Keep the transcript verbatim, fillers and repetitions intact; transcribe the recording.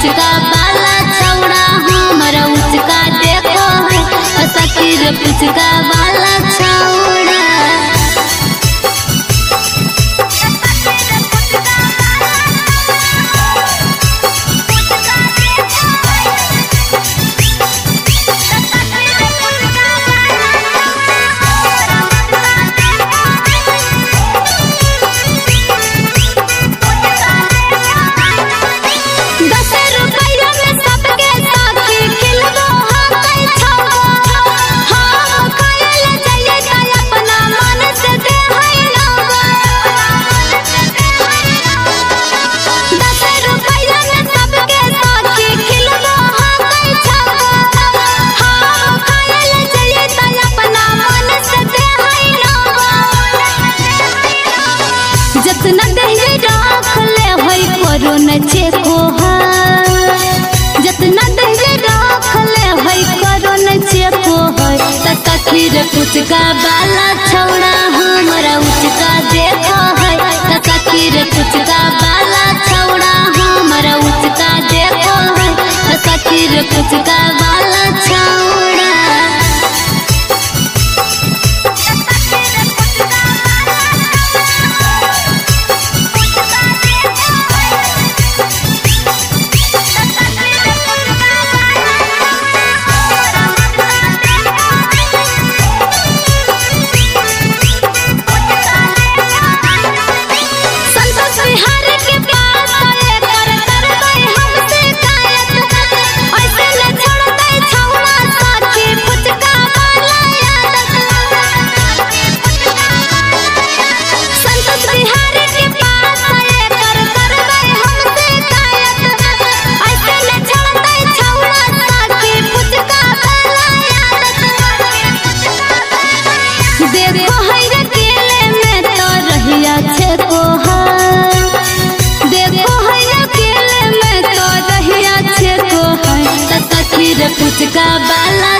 पुचका वाला छौड़ा हमरा उचका देखो है सखी रे पुचका वाला छौड़ा। जितना दही राख ले होई करो न चेको है जितना दही राख ले होई करो न चेको है त सखी रे पुचका वाला छौड़ा हमरा उचका देखो है त सखी रे पुचका वाला छौड़ा हमरा उचका देखो है त सखी रे पुचका वाला छौड़ा। पुचका वाला